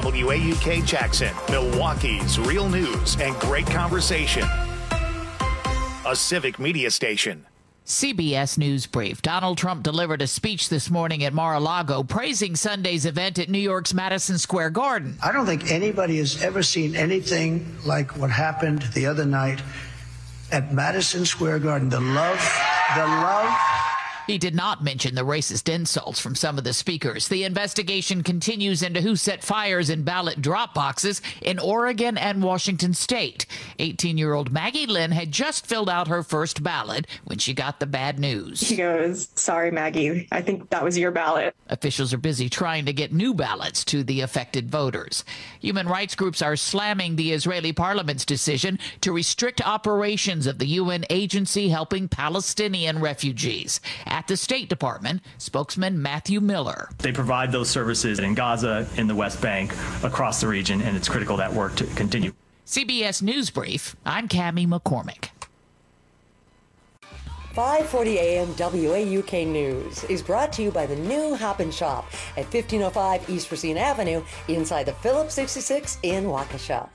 WAUK Jackson, Milwaukee's real news and great conversation. A civic media station. CBS News Brief. Donald Trump delivered a speech this morning at Mar-a-Lago praising Sunday's event at New York's Madison Square Garden. I don't think anybody has ever seen anything like what happened the other night at Madison Square Garden. The love. He did not mention the racist insults from some of the speakers. The investigation continues into who set fires in ballot drop boxes in Oregon and Washington state. 18-year-old Maggie Lynn had just filled out her first ballot when she got the bad news. She goes, "Sorry, Maggie, I think that was your ballot." Officials are busy trying to get new ballots to the affected voters. Human rights groups are slamming the Israeli parliament's decision to restrict operations of the UN agency helping Palestinian refugees. At the State Department, spokesman Matthew Miller. They provide those services in Gaza, in the West Bank, across the region, and it's critical that work to continue. CBS News Brief, I'm Cammie McCormick. 540 AM WAUK News is brought to you by the new Hop and Shop at 1505 East Racine Avenue inside the Phillips 66 in Waukesha.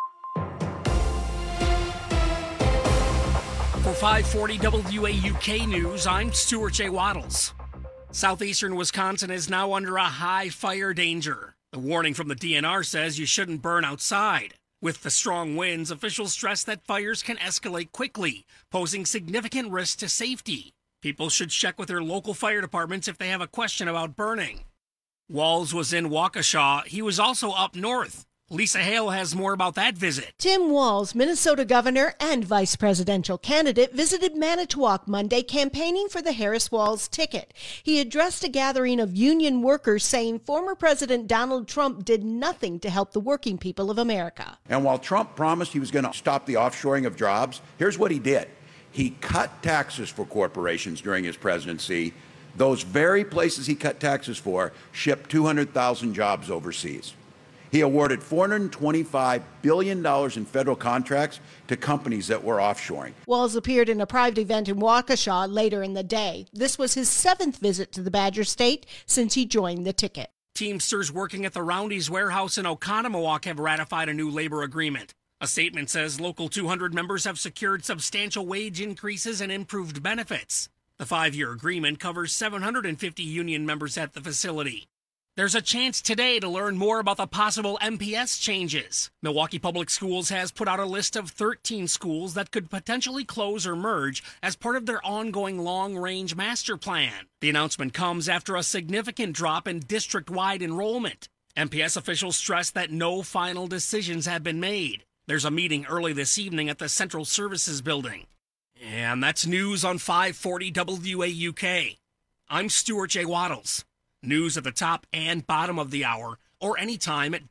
For 540 WAUK News, I'm Stuart J. Waddles. Southeastern Wisconsin is now under a high fire danger. The warning from the DNR says you shouldn't burn outside. With the strong winds, officials stress that fires can escalate quickly, posing significant risk to safety. People should check with their local fire departments if they have a question about burning. Walz was in Waukesha. He was also up north. Lisa Hale has more about that visit. Tim Walz, Minnesota governor and vice presidential candidate, visited Manitowoc Monday campaigning for the Harris-Walz ticket. He addressed a gathering of union workers saying former President Donald Trump did nothing to help the working people of America. And while Trump promised he was going to stop the offshoring of jobs, here's what he did. He cut taxes for corporations during his presidency. Those very places he cut taxes for shipped 200,000 jobs overseas. He awarded $425 billion in federal contracts to companies that were offshoring. Walz appeared in a private event in Waukesha later in the day. This was his 7th visit to the Badger State since he joined the ticket. Teamsters working at the Roundy's warehouse in Oconomowoc have ratified a new labor agreement. A statement says Local 200 members have secured substantial wage increases and improved benefits. The 5-year agreement covers 750 union members at the facility. There's a chance today to learn more about the possible MPS changes. Milwaukee Public Schools has put out a list of 13 schools that could potentially close or merge as part of their ongoing long-range master plan. The announcement comes after a significant drop in district-wide enrollment. MPS officials stress that no final decisions have been made. There's a meeting early this evening at the Central Services Building. And that's news on 540 WAUK. I'm Stuart J. Waddles. News at the top and bottom of the hour, or anytime at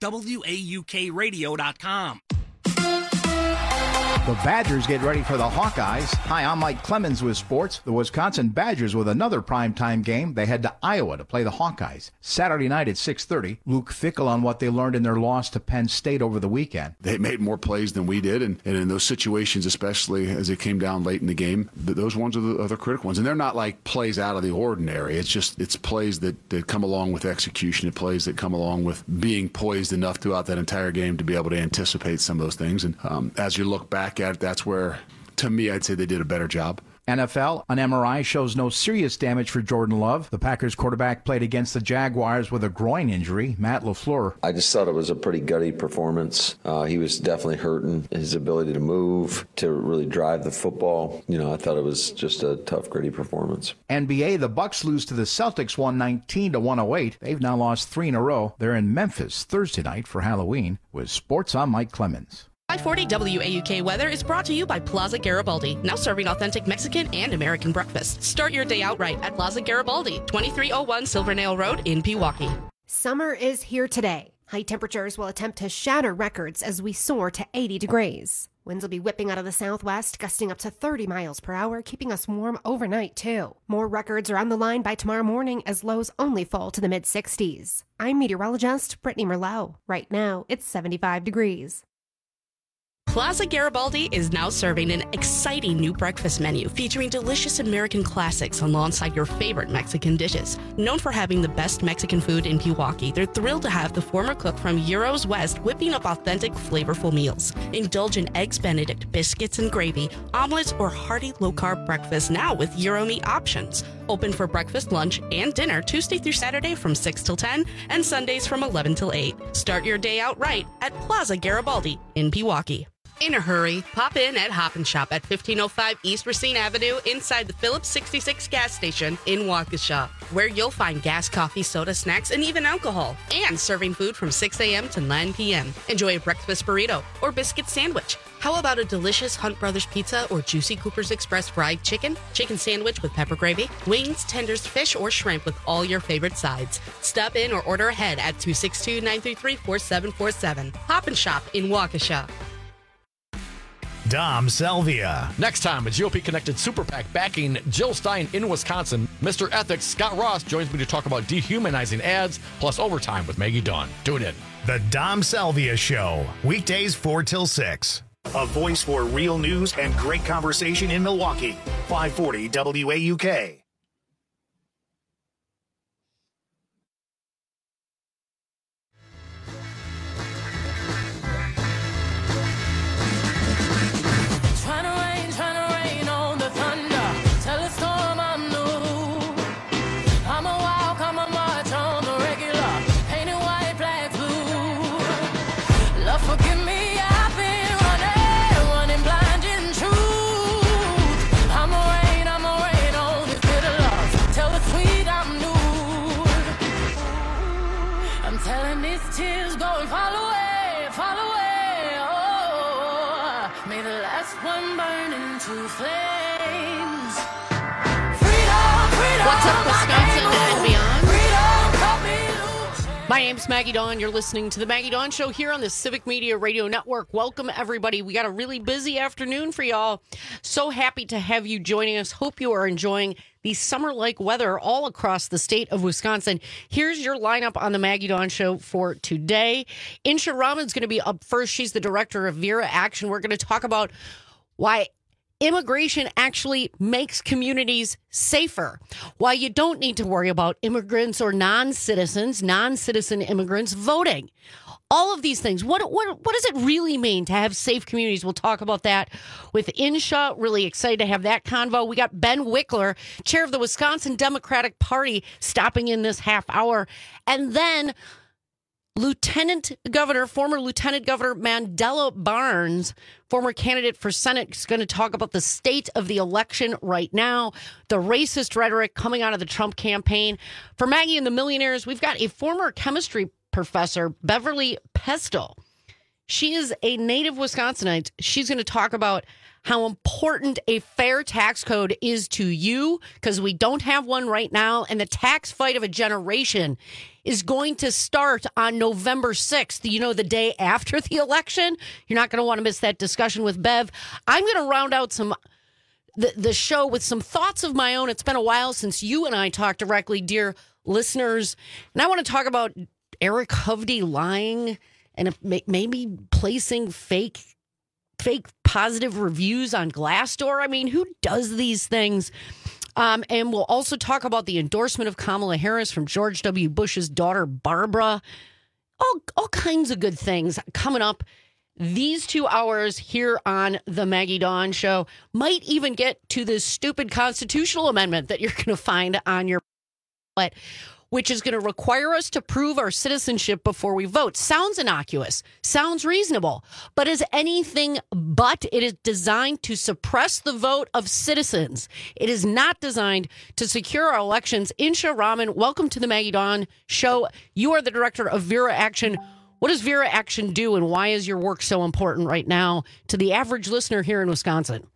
WAUKradio.com. The Badgers get ready for the Hawkeyes. Hi, I'm Mike Clemens with sports. The Wisconsin Badgers with another primetime game. They head to Iowa to play the Hawkeyes. Saturday night at 6:30. Luke Fickell on what they learned in their loss to Penn State over the weekend. They made more plays than we did, and in those situations, especially as it came down late in the game, those ones are the critical ones. And they're not like plays out of the ordinary. It's plays that come along with execution. It's plays that come along with being poised enough throughout that entire game to be able to anticipate some of those things. And as you look back at it, that's where, to me, I'd say they did a better job. NFL, an MRI shows no serious damage for Jordan Love. The Packers quarterback played against the Jaguars with a groin injury. Matt LaFleur. I just thought it was a pretty gutty performance. He was definitely hurting his ability to move, to really drive the football. I thought it was just a tough, gritty performance. NBA, the Bucks lose to the Celtics 119-108. They've now lost 3 in a row. They're in Memphis Thursday night for Halloween. With sports, I'm Mike Clemens. 540 WAUK weather is brought to you by Plaza Garibaldi, now serving authentic Mexican and American breakfast. Start your day out right at Plaza Garibaldi, 2301 Silvernail Road in Pewaukee. Summer is here today. High temperatures will attempt to shatter records as we soar to 80 degrees. Winds will be whipping out of the southwest, gusting up to 30 miles per hour, keeping us warm overnight, too. More records are on the line by tomorrow morning as lows only fall to the mid-60s. I'm meteorologist Brittany Merlot. Right now, it's 75 degrees. Plaza Garibaldi is now serving an exciting new breakfast menu featuring delicious American classics alongside your favorite Mexican dishes. Known for having the best Mexican food in Pewaukee, they're thrilled to have the former cook from Euros West whipping up authentic, flavorful meals. Indulge in Eggs Benedict, biscuits and gravy, omelets, or hearty low-carb breakfast now with Euro meat options. Open for breakfast, lunch, and dinner Tuesday through Saturday from 6 till 10 and Sundays from 11 till 8. Start your day out right at Plaza Garibaldi in Pewaukee. In a hurry, pop in at Hop and Shop at 1505 East Racine Avenue inside the Phillips 66 gas station in Waukesha, where you'll find gas, coffee, soda, snacks, and even alcohol, and serving food from 6 a.m. to 9 p.m. Enjoy a breakfast burrito or biscuit sandwich. How about a delicious Hunt Brothers pizza or juicy Cooper's Express fried chicken, chicken sandwich with pepper gravy, wings, tenders, fish, or shrimp with all your favorite sides? Stop in or order ahead at 262-933-4747. Hop and Shop in Waukesha. Dom Salvia. Next time, a GOP-connected super PAC backing Jill Stein in Wisconsin. Mr. Ethics Scott Ross joins me to talk about dehumanizing ads plus overtime with Maggie Dawn. Tune in. The Dom Salvia Show. Weekdays 4 till 6. A voice for real news and great conversation in Milwaukee. 540 WAUK. Tears going fall away, oh, may the last one burn into flames. Freedom, freedom, what's up, Wisconsin and beyond? Freedom, cut me loose. My name's Maggie Dawn. You're listening to the Maggie Dawn Show here on the Civic Media Radio Network. Welcome, everybody. We got a really busy afternoon for y'all. So happy to have you joining us. Hope you are enjoying the summer-like weather all across the state of Wisconsin. Here's your lineup on the Maggie Dawn Show for today. Insha Rahman's going to be up first. She's the director of Vera Action. We're going to talk about why immigration actually makes communities safer, why you don't need to worry about immigrants or non-citizen immigrants voting. All of these things. What does it really mean to have safe communities? We'll talk about that with Insha. Really excited to have that convo. We got Ben Wickler, chair of the Wisconsin Democratic Party, stopping in this half hour. And then former Lieutenant Governor Mandela Barnes, former candidate for Senate, is going to talk about the state of the election right now, the racist rhetoric coming out of the Trump campaign. For Maggie and the Millionaires, we've got a former chemistry professor, Beverly Pestle. She is a native Wisconsinite. She's going to talk about how important a fair tax code is to you, because we don't have one right now, and the tax fight of a generation is going to start on November 6th, you know, the day after the election. You're not going to want to miss that discussion with Bev. I'm going to round out the show with some thoughts of my own. It's been a while since you and I talked directly, dear listeners, and I want to talk about Eric Hovde lying and maybe placing fake positive reviews on Glassdoor. I mean, who does these things? And we'll also talk about the endorsement of Kamala Harris from George W. Bush's daughter, Barbara. All kinds of good things coming up these 2 hours here on the Maggie Dawn Show. Might even get to this stupid constitutional amendment that you're going to find on your ballot, which is going to require us to prove our citizenship before we vote. Sounds innocuous, sounds reasonable, but is anything but. It is designed to suppress the vote of citizens. It is not designed to secure our elections. Insha Rahman, welcome to the Maggie Dawn Show. You are the director of Vera Action. What does Vera Action do, and why is your work so important right now to the average listener here in Wisconsin?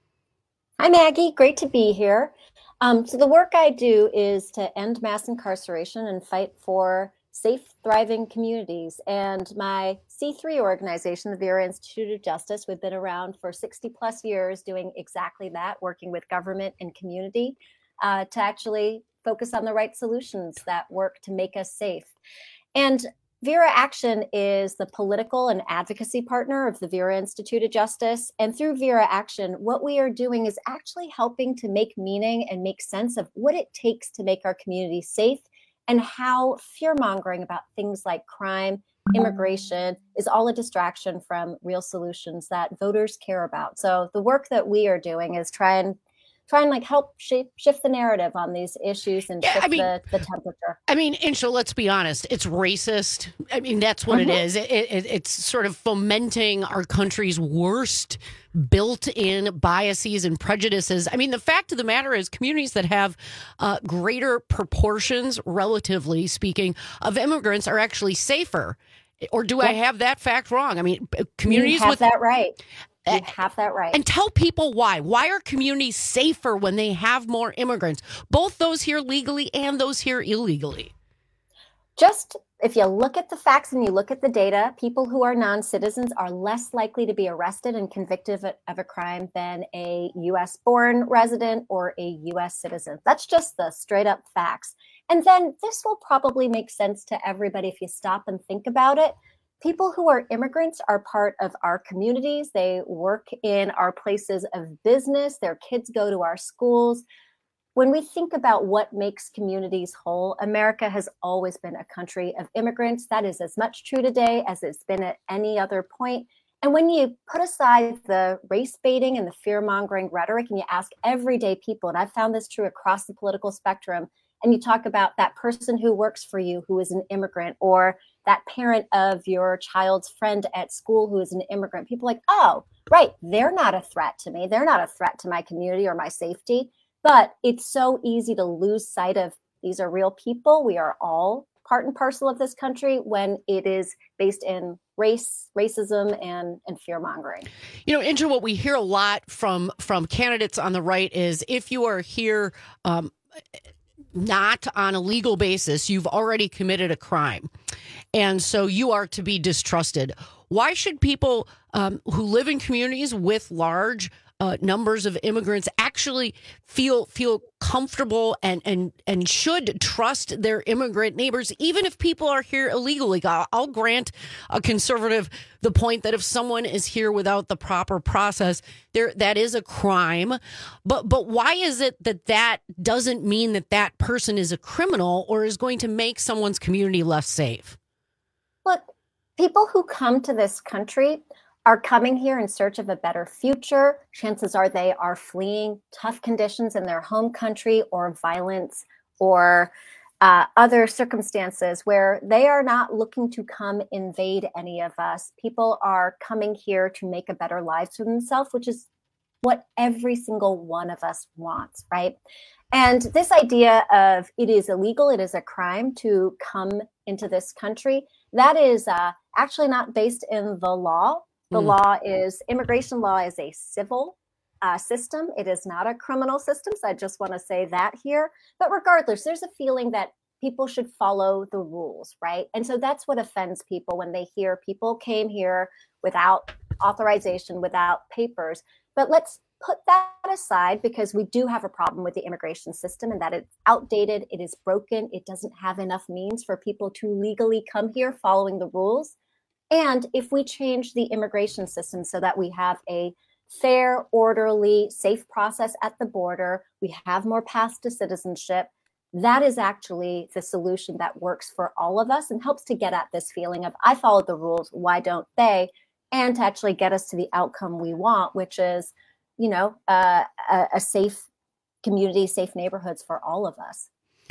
Hi, Maggie. Great to be here. So the work I do is to end mass incarceration and fight for safe, thriving communities. And my C3 organization, the Vera Institute of Justice, we've been around for 60 plus years doing exactly that, working with government and community to actually focus on the right solutions that work to make us safe. And Vera Action is the political and advocacy partner of the Vera Institute of Justice. And through Vera Action, what we are doing is actually helping to make meaning and make sense of what it takes to make our community safe and how fear-mongering about things like crime, immigration is all a distraction from real solutions that voters care about. So the work that we are doing is try and like help shift the narrative on these issues and shift the temperature. I mean, Insha, let's be honest. It's racist. I mean, that's what it is. It's sort of fomenting our country's worst built-in biases and prejudices. I mean, the fact of the matter is communities that have greater proportions, relatively speaking, of immigrants are actually safer. Or do I have that fact wrong? I mean, communities you have that right. You have that right. And tell people why. Why are communities safer when they have more immigrants, both those here legally and those here illegally? Just if you look at the facts and you look at the data, people who are non-citizens are less likely to be arrested and convicted of a crime than a U.S.-born resident or a U.S. citizen. That's just the straight-up facts. And then this will probably make sense to everybody if you stop and think about it. People who are immigrants are part of our communities. They work in our places of business. Their kids go to our schools. When we think about what makes communities whole, America has always been a country of immigrants. That is as much true today as it's been at any other point. And when you put aside the race baiting and the fear-mongering rhetoric and you ask everyday people, and I've found this true across the political spectrum, and you talk about that person who works for you who is an immigrant, or that parent of your child's friend at school who is an immigrant, people are like, oh, right, they're not a threat to me. They're not a threat to my community or my safety. But it's so easy to lose sight of these are real people. We are all part and parcel of this country when it is based in racism, and fear-mongering. You know, Indra, what we hear a lot from candidates on the right is if you are here not on a legal basis, you've already committed a crime. And so you are to be distrusted. Why should people who live in communities with large numbers of immigrants actually feel comfortable and should trust their immigrant neighbors, even if people are here illegally? I'll grant a conservative the point that if someone is here without the proper process, that is a crime. But why is it that doesn't mean that person is a criminal or is going to make someone's community less safe? Look, people who come to this country are coming here in search of a better future. Chances are they are fleeing tough conditions in their home country or violence or other circumstances where they are not looking to come invade any of us. People are coming here to make a better life for themselves, which is what every single one of us wants, right? And this idea of it is illegal, it is a crime to come into this country, that is actually not based in the law. The law is, immigration law is a civil system. It is not a criminal system. So I just want to say that here. But regardless, there's a feeling that people should follow the rules, right? And so that's what offends people when they hear people came here without authorization, without papers. But let's put that aside because we do have a problem with the immigration system and that it's outdated, it is broken, it doesn't have enough means for people to legally come here following the rules. And if we change the immigration system so that we have a fair, orderly, safe process at the border, we have more paths to citizenship, that is actually the solution that works for all of us and helps to get at this feeling of, I followed the rules, why don't they? And to actually get us to the outcome we want, which is, you know, a safe community, safe neighborhoods for all of us.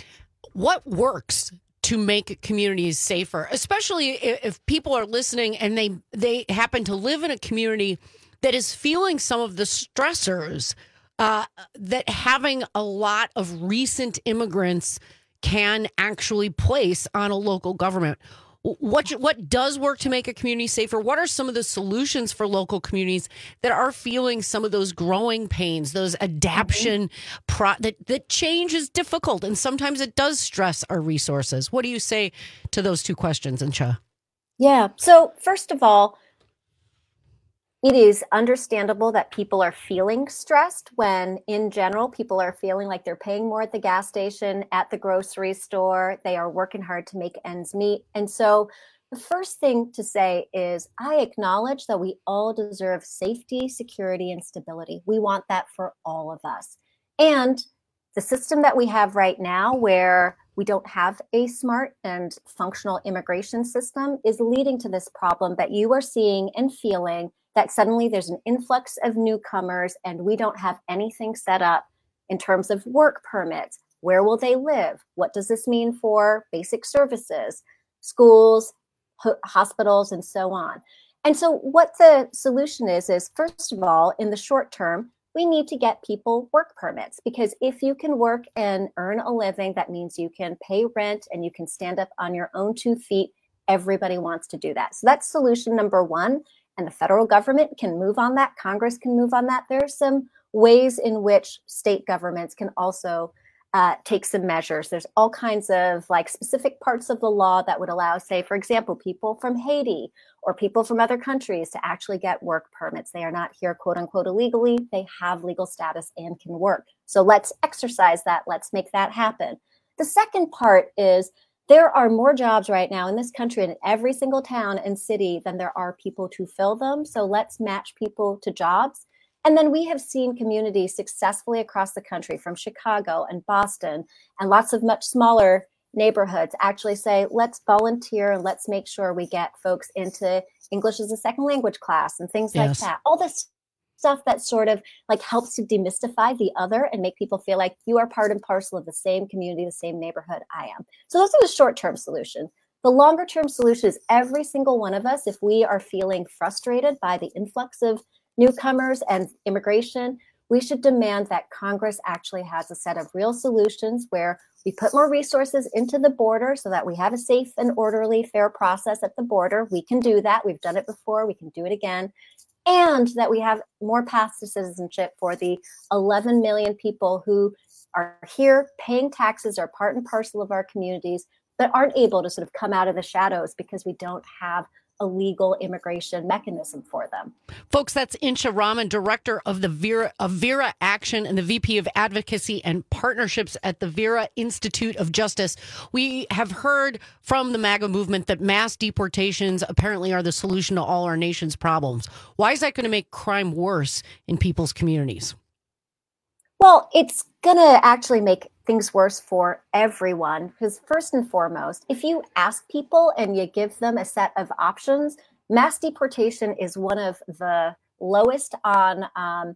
What works to make communities safer, especially if people are listening and they happen to live in a community that is feeling some of the stressors that having a lot of recent immigrants can actually place on a local government? What does work to make a community safer? What are some of the solutions for local communities that are feeling some of those growing pains, those adaptation, that change is difficult and sometimes it does stress our resources? What do you say to those two questions, Insha? Yeah. So first of all, it is understandable that people are feeling stressed when, in general, people are feeling like they're paying more at the gas station, at the grocery store. They are working hard to make ends meet. And so The first thing to say is I acknowledge that we all deserve safety, security, and stability. We want that for all of us. And the system that we have right now, where we don't have a smart and functional immigration system, is leading to this problem that you are seeing and feeling, that suddenly there's an influx of newcomers and we don't have anything set up in terms of work permits. Where will they live? What does this mean for basic services, schools, hospitals, and so on? And so what the solution is first of all, in the short term, we need to get people work permits, because if you can work and earn a living, that means you can pay rent and you can stand up on your own 2 feet. Everybody wants to do that. So that's solution number one. And the federal government can move on that. Congress can move on that. There's some ways in which state governments can also take some measures. There's all kinds of specific parts of the law that would allow, say, for example, people from Haiti or people from other countries to actually get work permits. They are not here, quote unquote, illegally. They have legal status and can work. So let's exercise that. Let's make that happen. The second part is there are more jobs right now in this country in every single town and city than there are people to fill them. So let's match people to jobs. And then we have seen communities successfully across the country, from Chicago and Boston and lots of much smaller neighborhoods, actually say, let's volunteer and let's make sure we get folks into English as a second language class and things like that. All this stuff that sort of helps to demystify the other and make people feel like you are part and parcel of the same community, the same neighborhood I am. So those are the short-term solutions. The longer-term solution is every single one of us, if we are feeling frustrated by the influx of newcomers and immigration, we should demand that Congress actually has a set of real solutions where we put more resources into the border so that we have a safe and orderly, fair process at the border. We can do that. We've done it before. We can do it again. And that we have more paths to citizenship for the 11 million people who are here paying taxes, are part and parcel of our communities, but aren't able to sort of come out of the shadows because we don't have a legal immigration mechanism for them. Folks, that's Insha Rahman, director of the Vera Action and the VP of Advocacy and Partnerships at the Vera Institute of Justice. We have heard from the MAGA movement that mass deportations apparently are the solution to all our nation's problems. Why is that going to make crime worse in people's communities? Well, it's going to actually make things worse for everyone, because first and foremost, if you ask people and you give them a set of options, mass deportation is one of the lowest on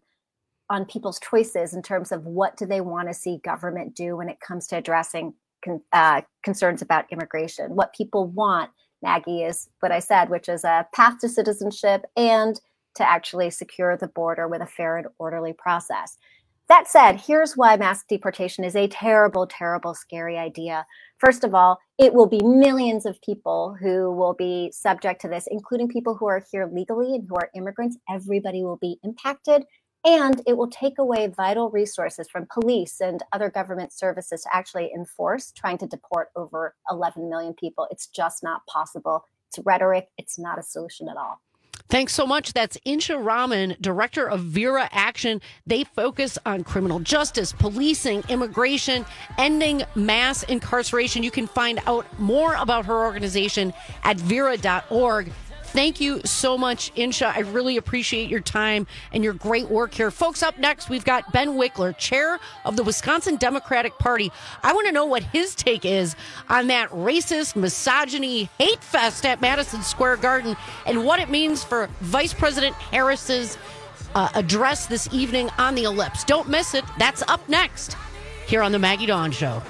people's choices in terms of what do they want to see government do when it comes to addressing concerns about immigration. What people want, Maggie, is what I said, which is a path to citizenship and to actually secure the border with a fair and orderly process. That said, here's why mass deportation is a terrible, terrible, scary idea. First of all, it will be millions of people who will be subject to this, including people who are here legally and who are immigrants. Everybody will be impacted, and it will take away vital resources from police and other government services to actually enforce trying to deport over 11 million people. It's just not possible. It's rhetoric. It's not a solution at all. Thanks so much. That's Insha Rahman, director of Vera Action. They focus on criminal justice, policing, immigration, ending mass incarceration. You can find out more about her organization at vera.org. Thank you so much, Insha. I really appreciate your time and your great work here. Folks, up next, we've got Ben Wickler, chair of the Wisconsin Democratic Party. I want to know what his take is on that racist, misogyny, hate fest at Madison Square Garden and what it means for Vice President Harris's address this evening on the Ellipse. Don't miss it. That's up next here on the Maggie Dawn Show.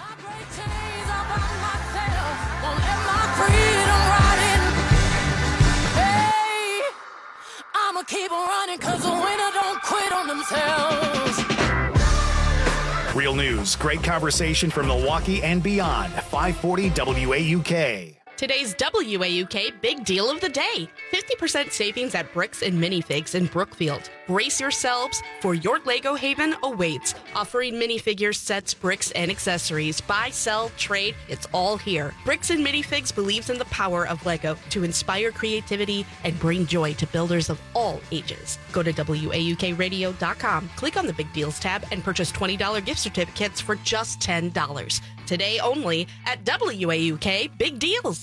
Keep running, cause the winner don't quit on themselves. Real news, great conversation from Milwaukee and beyond. 540 WAUK. Today's WAUK Big Deal of the Day. 50% savings at Bricks and Minifigs in Brookfield. Brace yourselves, for your Lego haven awaits. Offering minifigures, sets, bricks, and accessories. Buy, sell, trade, it's all here. Bricks and Minifigs believes in the power of Lego to inspire creativity and bring joy to builders of all ages. Go to WAUKradio.com, click on the Big Deals tab, and purchase $20 gift certificates for just $10. Today only at WAUK Big Deals.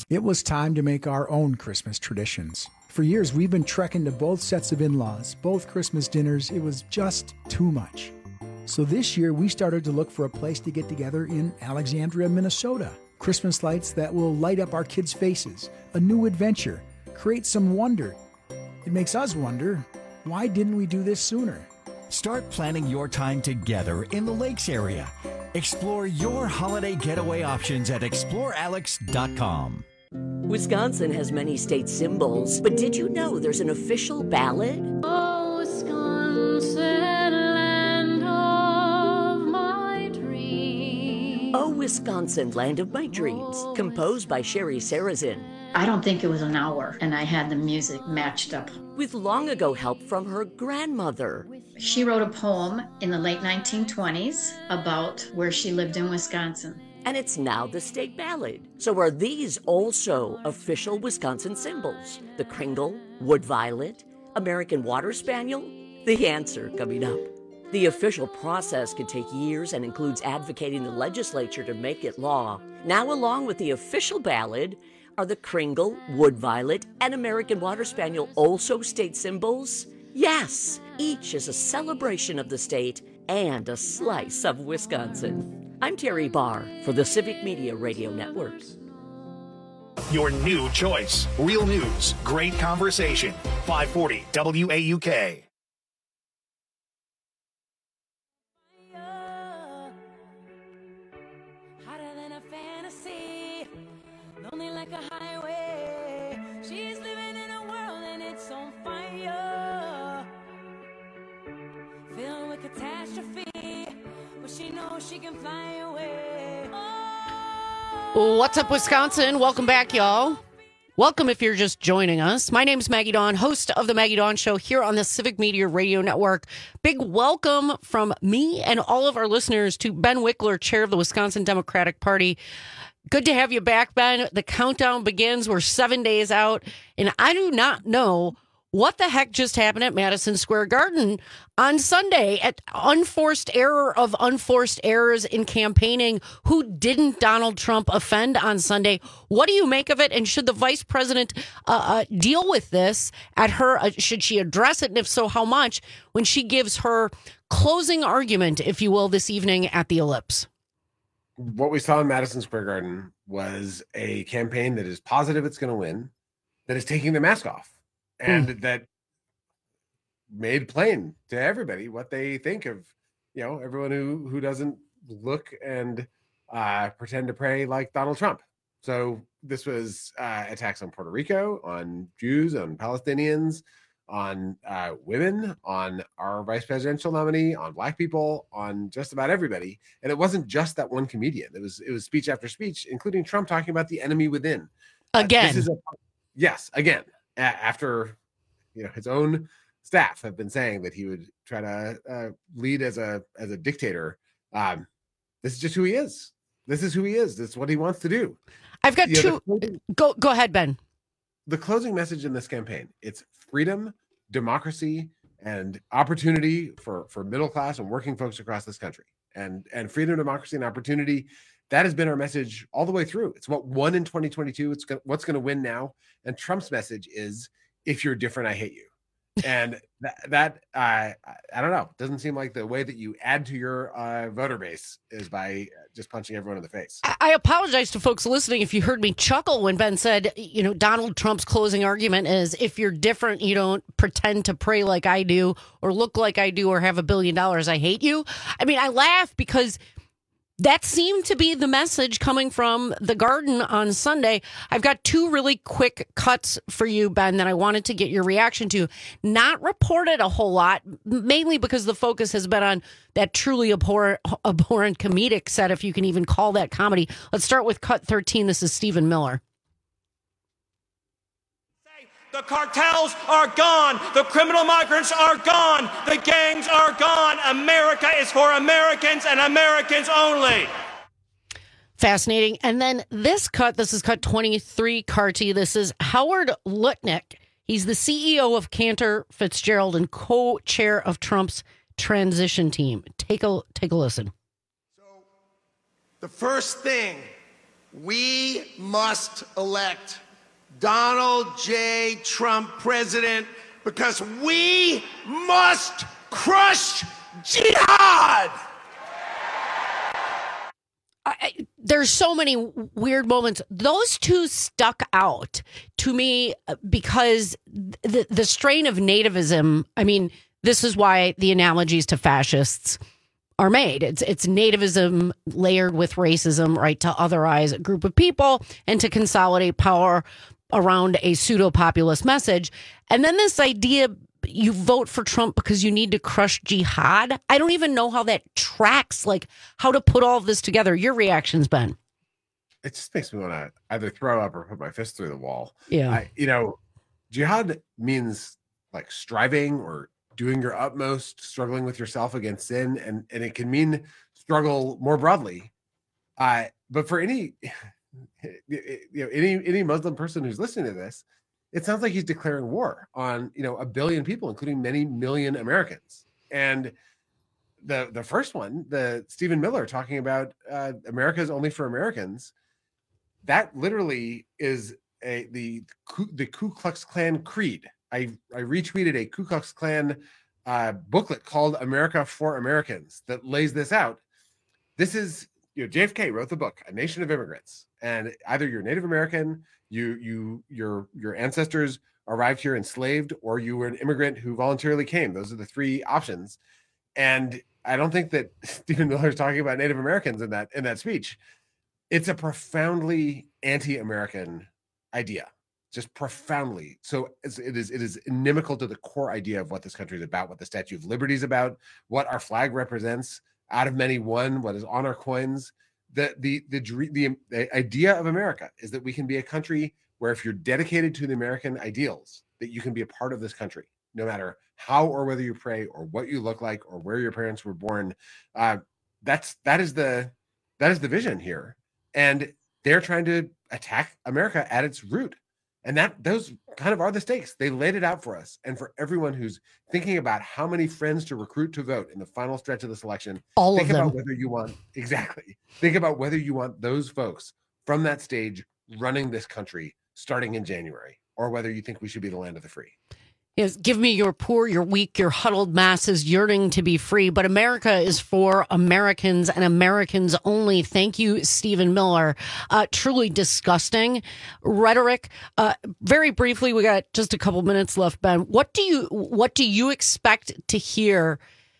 It was time to make our own Christmas traditions. For years, we've been trekking to both sets of in-laws, both Christmas dinners. It was just too much. So this year, we started to look for a place to get together in Alexandria, Minnesota. Christmas lights that will light up our kids' faces, a new adventure, create some wonder. It makes us wonder, why didn't we do this sooner? Start planning your time together in the Lakes area. Explore your holiday getaway options at explorealex.com. Wisconsin has many state symbols, but did you know there's an official ballad? Oh, Wisconsin, land of my dreams. Oh, Wisconsin, land of my dreams, composed by Sherry Sarazin. I don't think it was an hour, and I had the music matched up. With long ago help from her grandmother. She wrote a poem in the late 1920s about where she lived in Wisconsin. And it's now the state ballad. So are these also official Wisconsin symbols? The Kringle, Wood Violet, American Water Spaniel? The answer coming up. The official process can take years and includes advocating the legislature to make it law. Now, along with the official ballad, are the Kringle, Wood Violet, and American Water Spaniel also state symbols? Yes, each is a celebration of the state and a slice of Wisconsin. I'm Terry Barr for the Civic Media Radio Network. Your new choice. Real news, great conversation. 540 WAUK. Hotter than a fantasy, lonely like a highway. She's living in a world and it's on fire, filled with catastrophe, but she knows she can fly away. What's up, Wisconsin? Welcome back, y'all. Welcome if you're just joining us. My name's Maggie Dawn, host of The Maggie Dawn Show here on the Civic Media Radio Network. Big welcome from me and all of our listeners to Ben Wickler, chair of the Wisconsin Democratic Party. Good to have you back, Ben. The countdown begins. We're 7 days out, and I do not know what the heck just happened at Madison Square Garden on Sunday. At unforced error of unforced errors in campaigning. Who didn't Donald Trump offend on Sunday? What do you make of it? And should the vice president deal with this at her? Should she address it? And if so, how much? When she gives her closing argument, if you will, this evening at the Ellipse. What we saw in Madison Square Garden was a campaign that is positive it's going to win, that is taking the mask off. And that made plain to everybody what they think of, you know, everyone who doesn't look and pretend to pray like Donald Trump. So this was attacks on Puerto Rico, on Jews, on Palestinians, on women, on our vice presidential nominee, on black people, on just about everybody. And it wasn't just that one comedian. It was speech after speech, including Trump talking about the enemy within. Again. Yes, again. After, you know, his own staff have been saying that he would try to lead as a dictator. This is just who he is. This is who he is. This is what he wants to do. I've got two. Go ahead, Ben. The closing message in this campaign: it's freedom, democracy, and opportunity for middle class and working folks across this country. And freedom, democracy, and opportunity. That has been our message all the way through. It's what won in 2022. It's what's going to win now. And Trump's message is, if you're different, I hate you. And I don't know. Doesn't seem like the way that you add to your voter base is by just punching everyone in the face. I apologize to folks listening if you heard me chuckle when Ben said, you know, Donald Trump's closing argument is, if you're different, you don't pretend to pray like I do or look like I do or have $1 billion, I hate you. I mean, I laugh because that seemed to be the message coming from the Garden on Sunday. I've got two really quick cuts for you, Ben, that I wanted to get your reaction to. Not reported a whole lot, mainly because the focus has been on that truly abhorrent comedic set, if you can even call that comedy. Let's start with cut 13. This is Stephen Miller. The cartels are gone. The criminal migrants are gone. The gangs are gone. America is for Americans and Americans only. Fascinating. And then this is cut 23, Carty. This is Howard Lutnick. He's the CEO of Cantor Fitzgerald and co-chair of Trump's transition team. Take a listen. The first thing We must elect Donald J. Trump president because we must crush jihad. There's so many weird moments. Those two stuck out to me because the strain of nativism, I mean, this is why the analogies to fascists are made. It's nativism layered with racism, right, to otherize a group of people and to consolidate power around a pseudo-populist message. And then this idea, you vote for Trump because you need to crush jihad. I don't even know how that tracks, like how to put all of this together. Your reactions, Ben? It just makes me want to either throw up or put my fist through the wall. Yeah. Jihad means like striving or doing your utmost, struggling with yourself against sin. And it can mean struggle more broadly. But for any Muslim person who's listening to this, it sounds like he's declaring war on, 1 billion people, including many million Americans. And the first one, the Stephen Miller talking about America is only for Americans, that literally is the Ku Klux Klan creed. I retweeted a Ku Klux Klan booklet called America for Americans that lays this out. This is, JFK wrote the book, A Nation of Immigrants. And either you're Native American, your ancestors arrived here enslaved, or you were an immigrant who voluntarily came. Those are the three options. And I don't think that Stephen Miller is talking about Native Americans in that speech. It's a profoundly anti-American idea, just profoundly. So it is inimical to the core idea of what this country is about, what the Statue of Liberty is about, what our flag represents. Out of many, one, what is on our coins. The idea of America is that we can be a country where if you're dedicated to the American ideals, that you can be a part of this country, no matter how or whether you pray or what you look like or where your parents were born. That is the vision here, and they're trying to attack America at its root, and those kind of are the stakes. They laid it out for us, and for everyone who's thinking about how many friends to recruit to vote in the final stretch of this election. Think about whether you want Think about whether you want those folks from that stage running this country starting in January, or whether you think we should be the land of the free. Yes, give me your poor, your weak, your huddled masses yearning to be free. But America is for Americans and Americans only. Thank you, Stephen Miller. Truly disgusting rhetoric. Very briefly, we got just a couple minutes left, Ben. What do you expect to hear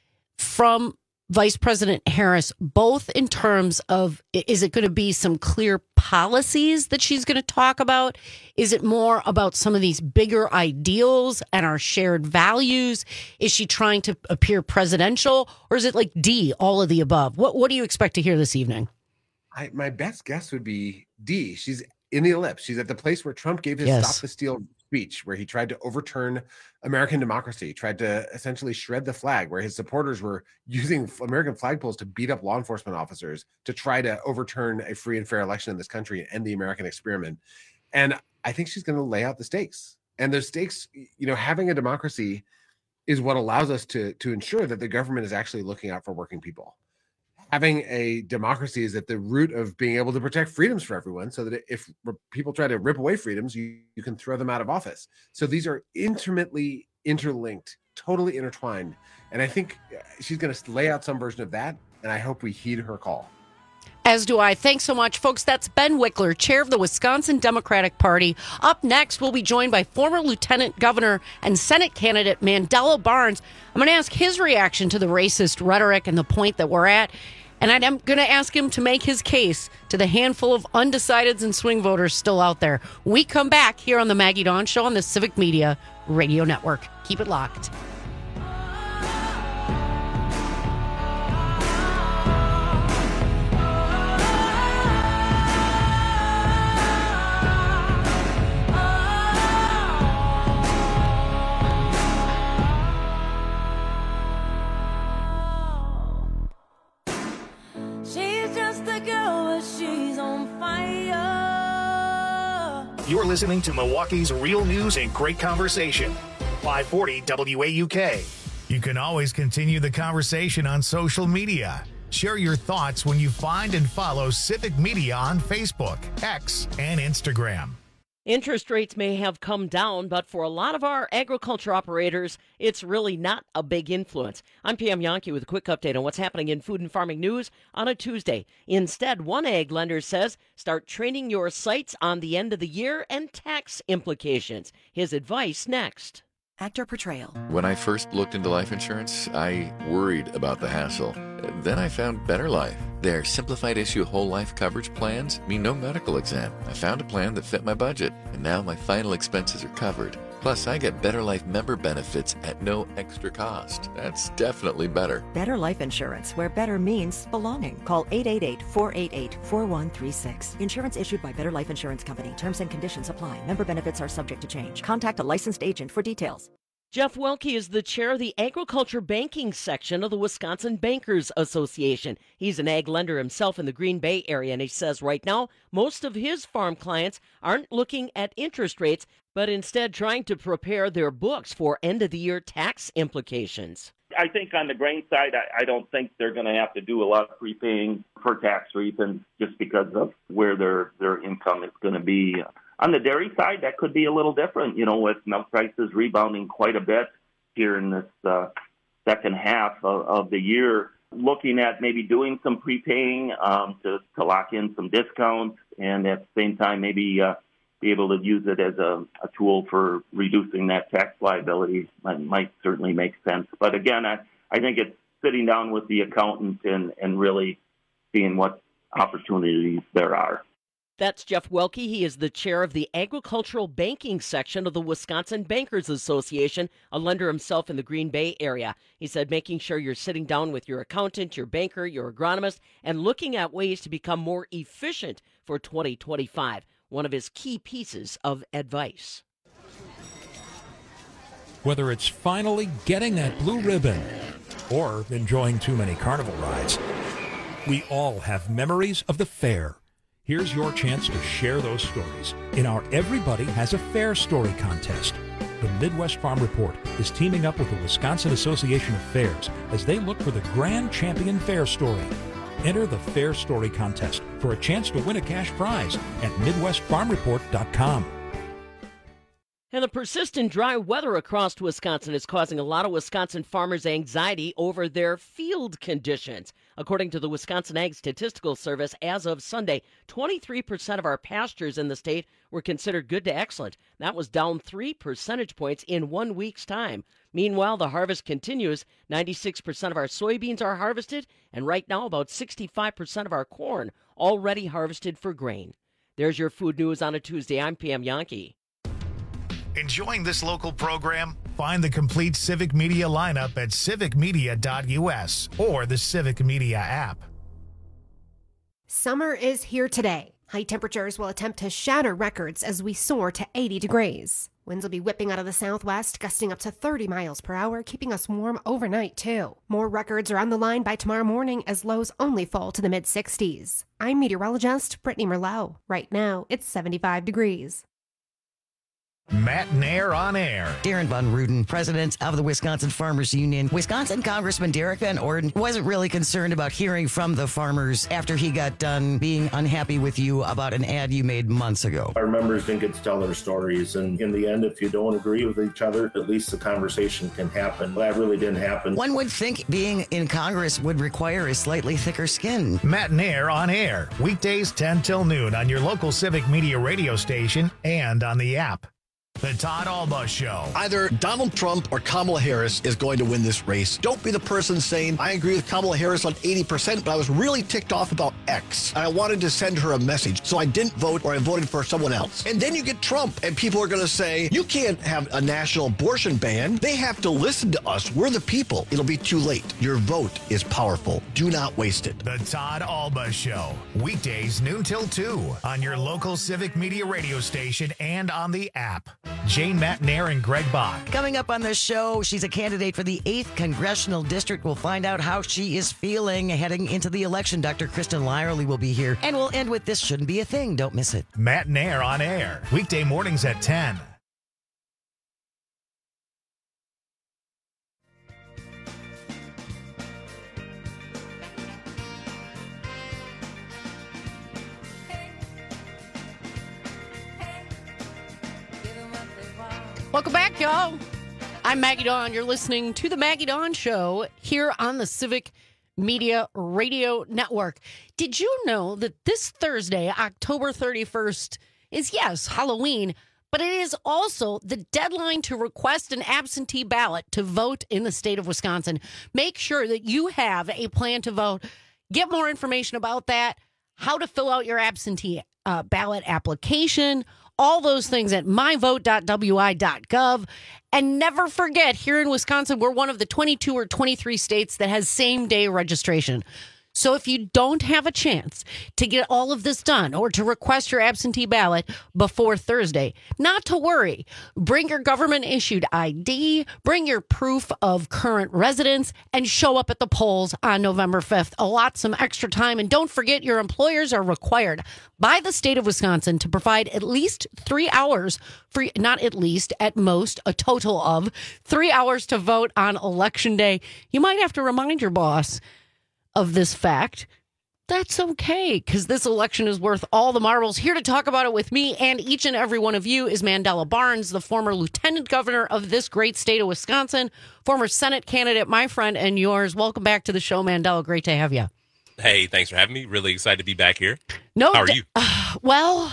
from Vice President Harris, both in terms of, is it going to be some clear policies that she's going to talk about? Is it more about some of these bigger ideals and our shared values? Is she trying to appear presidential, or is it like D, all of the above? What do you expect to hear this evening? My best guess would be D. She's in the ellipse. She's at the place where Trump gave his Stop the Steal speech, where he tried to overturn American democracy, tried to essentially shred the flag, where his supporters were using American flagpoles to beat up law enforcement officers to try to overturn a free and fair election in this country and end the American experiment. And I think she's going to lay out the stakes. And those stakes, having a democracy is what allows us to ensure that the government is actually looking out for working people. Having a democracy is at the root of being able to protect freedoms for everyone, so that if people try to rip away freedoms, you can throw them out of office. So these are intimately interlinked, totally intertwined. And I think she's going to lay out some version of that, and I hope we heed her call. As do I. Thanks so much, folks. That's Ben Wickler, chair of the Wisconsin Democratic Party. Up next, we'll be joined by former Lieutenant Governor and Senate candidate Mandela Barnes. I'm going to ask his reaction to the racist rhetoric and the point that we're at. And I'm going to ask him to make his case to the handful of undecideds and swing voters still out there. We come back here on the Maggie Dawn Show on the Civic Media Radio Network. Keep it locked. You're listening to Milwaukee's Real News and Great Conversation, 540 WAUK. You can always continue the conversation on social media. Share your thoughts when you find and follow Civic Media on Facebook, X, and Instagram. Interest rates may have come down, but for a lot of our agriculture operators, it's really not a big influence. I'm Pam Yankee with a quick update on what's happening in food and farming news on a Tuesday. Instead, one ag lender says start training your sites on the end of the year and tax implications. His advice next. Actor portrayal. When I first looked into life insurance, I worried about the hassle. Then I found Better Life. Their simplified issue whole life coverage plans mean no medical exam. I found a plan that fit my budget, and now my final expenses are covered. Plus, I get Better Life member benefits at no extra cost. That's definitely better. Better Life Insurance, where better means belonging. Call 888-488-4136. Insurance issued by Better Life Insurance Company. Terms and conditions apply. Member benefits are subject to change. Contact a licensed agent for details. Jeff Welke is the chair of the agriculture banking section of the Wisconsin Bankers Association. He's an ag lender himself in the Green Bay area, and he says right now most of his farm clients aren't looking at interest rates, but instead trying to prepare their books for end-of-the-year tax implications. I think on the grain side, I don't think they're going to have to do a lot of prepaying for tax reasons just because of where their income is going to be. On the dairy side, that could be a little different, with milk prices rebounding quite a bit here in this second half of the year. Looking at maybe doing some prepaying to lock in some discounts, and at the same time maybe be able to use it as a tool for reducing that tax liability might certainly make sense. But again, I think it's sitting down with the accountant and really seeing what opportunities there are. That's Jeff Welke. He is the chair of the agricultural banking section of the Wisconsin Bankers Association, a lender himself in the Green Bay area. He said making sure you're sitting down with your accountant, your banker, your agronomist, and looking at ways to become more efficient for 2025. One of his key pieces of advice. Whether it's finally getting that blue ribbon or enjoying too many carnival rides, we all have memories of the fair. Here's your chance to share those stories in our Everybody Has a Fair Story contest. The Midwest Farm Report is teaming up with the Wisconsin Association of Fairs as they look for the Grand Champion Fair Story. Enter the Fair Story contest for a chance to win a cash prize at MidwestFarmReport.com. And the persistent dry weather across Wisconsin is causing a lot of Wisconsin farmers anxiety over their field conditions. According to the Wisconsin Ag Statistical Service, as of Sunday, 23% of our pastures in the state were considered good to excellent. That was down 3 percentage points in 1 week's time. Meanwhile, the harvest continues. 96% of our soybeans are harvested, and right now about 65% of our corn already harvested for grain. There's your food news on a Tuesday. I'm Pam Yankee. Enjoying this local program? Find the complete Civic Media lineup at civicmedia.us or the Civic Media app. Summer is here today. High temperatures will attempt to shatter records as we soar to 80 degrees. Winds will be whipping out of the southwest, gusting up to 30 miles per hour, keeping us warm overnight, too. More records are on the line by tomorrow morning as lows only fall to the mid-60s. I'm meteorologist Brittany Merlot. Right now, it's 75 degrees. Matt Nair on air. Darren Von Ruden, president of the Wisconsin Farmers Union. Wisconsin Congressman Derek Van Orden wasn't really concerned about hearing from the farmers after he got done being unhappy with you about an ad you made months ago. Our members didn't get to tell their stories, and in the end, if you don't agree with each other, at least the conversation can happen. That really didn't happen. One would think being in Congress would require a slightly thicker skin. Matt Nair on air, weekdays 10 till noon on your local Civic Media radio station and on the app. The Todd Alba Show. Either Donald Trump or Kamala Harris is going to win this race. Don't be the person saying, I agree with Kamala Harris on 80%, but I was really ticked off about X. And I wanted to send her a message, so I didn't vote or I voted for someone else. And then you get Trump, and people are going to say, you can't have a national abortion ban. They have to listen to us. We're the people. It'll be too late. Your vote is powerful. Do not waste it. The Todd Alba Show. Weekdays noon till 2 on your local Civic Media radio station and on the app. Jane Matt Nair and Greg Bach. Coming up on the show, she's a candidate for the 8th Congressional District. We'll find out how she is feeling heading into the election. Dr. Kristen Lyerly will be here. And we'll end with This Shouldn't Be a Thing. Don't miss it. Matt Nair on air. Weekday mornings at 10. Welcome back, y'all. I'm Maggie Dawn. You're listening to The Maggie Dawn Show here on the Civic Media Radio Network. Did you know that this Thursday, October 31st, is, yes, Halloween, but it is also the deadline to request an absentee ballot to vote in the state of Wisconsin. Make sure that you have a plan to vote. Get more information about that, how to fill out your absentee ballot application, all those things at myvote.wi.gov. And never forget, here in Wisconsin, we're one of the 22 or 23 states that has same-day registration. So if you don't have a chance to get all of this done or to request your absentee ballot before Thursday, not to worry. Bring your government-issued ID, bring your proof of current residence, and show up at the polls on November 5th. Allot some extra time, and don't forget your employers are required by the state of Wisconsin to provide at least 3 hours, not at least, at most, a total of 3 hours to vote on Election Day. You might have to remind your boss of this fact. That's okay, because this election is worth all the marbles. Here to talk about it with me and each and every one of you is Mandela Barnes, the former lieutenant governor of this great state of Wisconsin, former Senate candidate, my friend and yours. Welcome back to the show, Mandela. Great to have you. Hey, thanks for having me. Really excited to be back here. No, how are you? Well,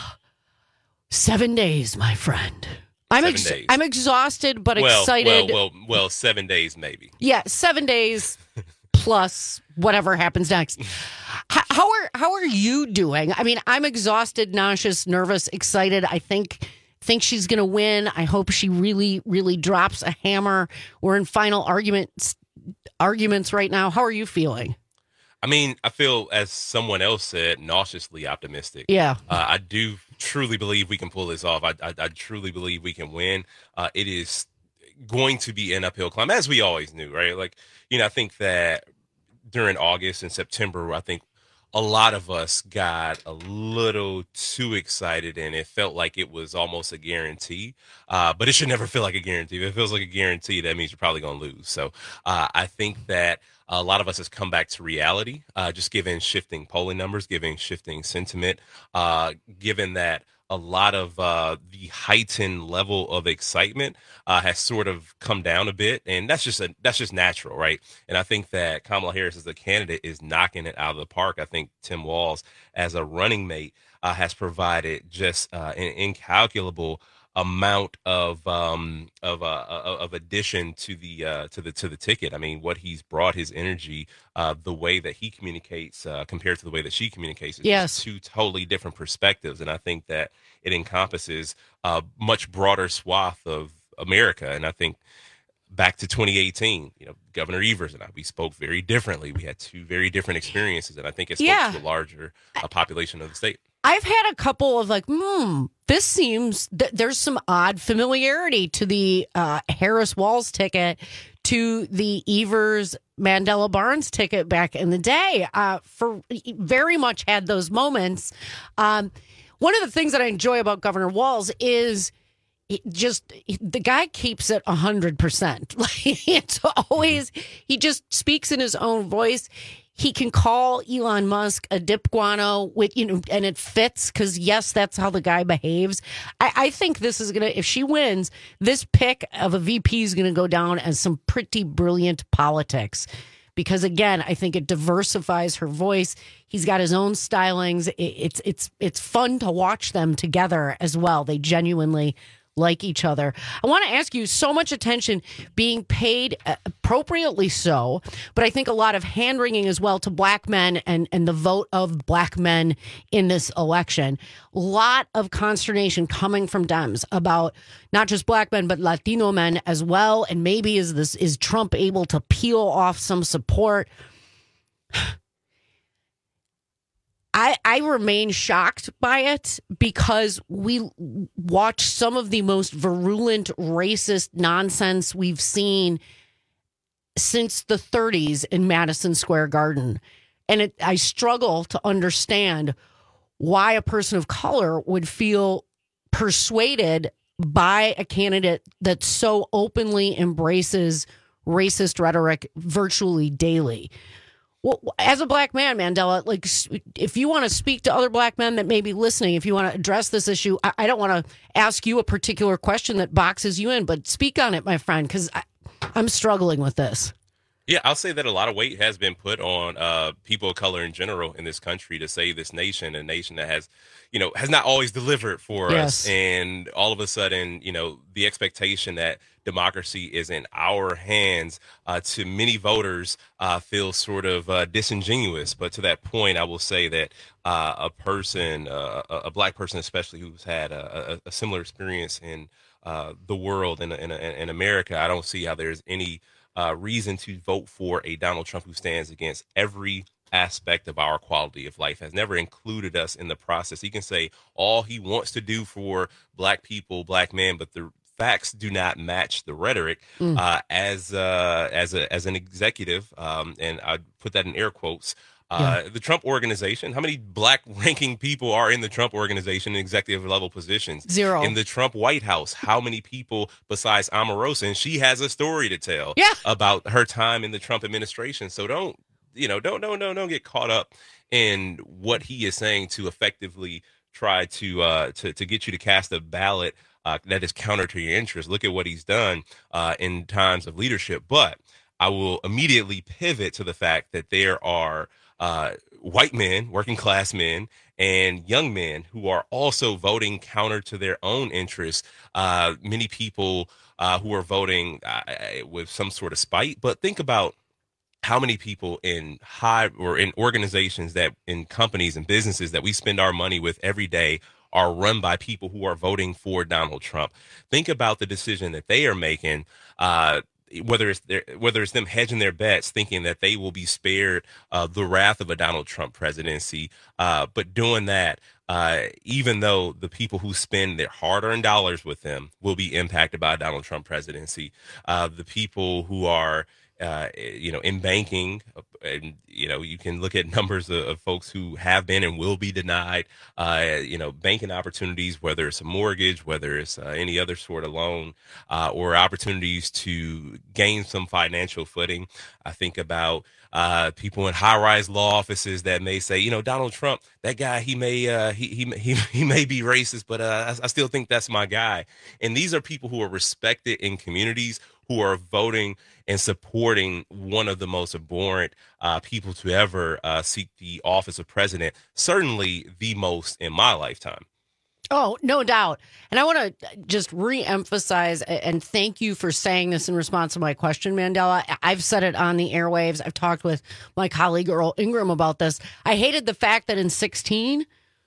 7 days, my friend. I'm exhausted, but excited. Well, 7 days maybe. Yeah, 7 days. Plus whatever happens next. How are you doing? I mean, I'm exhausted, nauseous, nervous, excited. I think she's going to win. I hope she really, really drops a hammer. We're in final arguments right now. How are you feeling? I mean, I feel, as someone else said, nauseously optimistic. Yeah. I do truly believe we can pull this off. I truly believe we can win. It is going to be an uphill climb, as we always knew, right? Like, I think that during August and September, I think a lot of us got a little too excited, and it felt like it was almost a guarantee. But it should never feel like a guarantee. If it feels like a guarantee, that means you're probably going to lose. So I think that a lot of us has come back to reality, just given shifting polling numbers, given shifting sentiment, given that a lot of the heightened level of excitement has sort of come down a bit, and that's just natural, right? And I think that Kamala Harris as a candidate is knocking it out of the park. I think Tim Walz as a running mate has provided just an incalculable amount of addition to the ticket. I mean, what he's brought, his energy, the way that he communicates compared to the way that she communicates, is just two totally different perspectives. And I think that it encompasses a much broader swath of America. And I think back to 2018, Governor Evers and I, we spoke very differently. We had two very different experiences, and I think it spoke to the larger population of the state. I've had a couple of this seems there's some odd familiarity to the Harris Walz ticket to the Evers Mandela Barnes ticket back in the day. For very much had those moments. One of the things that I enjoy about Governor Walz is the guy keeps it 100%. Like, it's always, he just speaks in his own voice. He can call Elon Musk a dip guano with, and it fits because, yes, that's how the guy behaves. I think this is going to, if she wins, this pick of a VP is going to go down as some pretty brilliant politics. Because, again, I think it diversifies her voice. He's got his own stylings. It's fun to watch them together as well. They genuinely like each other. I want to ask you, so much attention being paid, appropriately so, but I think a lot of hand-wringing as well to black men and the vote of black men in this election. A lot of consternation coming from Dems about not just black men, but Latino men as well. And maybe is Trump able to peel off some support? I remain shocked by it because we watch some of the most virulent racist nonsense we've seen since the 30s in Madison Square Garden. And I struggle to understand why a person of color would feel persuaded by a candidate that so openly embraces racist rhetoric virtually daily. Well, as a black man, Mandela, like if you want to speak to other black men that may be listening, if you want to address this issue, I don't want to ask you a particular question that boxes you in, but speak on it, my friend, because I'm struggling with this. Yeah, I'll say that a lot of weight has been put on people of color in general in this country to save this nation, a nation that has not always delivered for us. And all of a sudden, the expectation that democracy is in our hands to many voters feels sort of disingenuous. But to that point, I will say that a person, a black person especially, who's had a similar experience in the world, in America, I don't see how there's any reason to vote for a Donald Trump who stands against every aspect of our quality of life, has never included us in the process. He can say all he wants to do for black people, black men, but the facts do not match the rhetoric. As an executive, and I put that in air quotes. The Trump organization, how many black ranking people are in the Trump organization in executive level positions? 0. In the Trump White House, how many people besides Omarosa? And she has a story to tell about her time in the Trump administration. So don't get caught up in what he is saying to effectively try to get you to cast a ballot that is counter to your interests. Look at what he's done in times of leadership. But I will immediately pivot to the fact that there are white men, working class men, and young men who are also voting counter to their own interests. Many people who are voting with some sort of spite. But think about how many people in organizations, that in companies and businesses that we spend our money with every day are run by people who are voting for Donald Trump. Think about the decision that they are making. Whether it's them hedging their bets, thinking that they will be spared the wrath of a Donald Trump presidency, but doing that, even though the people who spend their hard-earned dollars with them will be impacted by a Donald Trump presidency, the people who are in banking, and you can look at numbers of folks who have been and will be denied, banking opportunities, whether it's a mortgage, whether it's any other sort of loan, or opportunities to gain some financial footing. I think about people in high-rise law offices that may say, Donald Trump, that guy, he may be racist, but I still think that's my guy. And these are people who are respected in communities, who are voting and supporting one of the most abhorrent people to ever seek the office of president, certainly the most in my lifetime. Oh, no doubt. And I want to just reemphasize and thank you for saying this in response to my question, Mandela. I've said it on the airwaves. I've talked with my colleague Earl Ingram about this. I hated the fact that in 2016,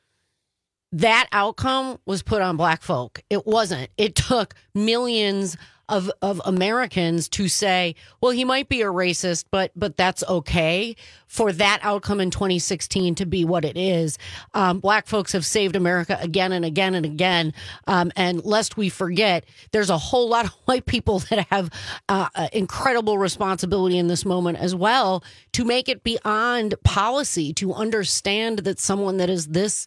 that outcome was put on black folk. It wasn't. It took millions of Americans to say, well, he might be a racist, but that's okay, for that outcome in 2016 to be what it is. Black folks have saved America again and again and again. And lest we forget, there's a whole lot of white people that have incredible responsibility in this moment as well to make it beyond policy, to understand that someone that is this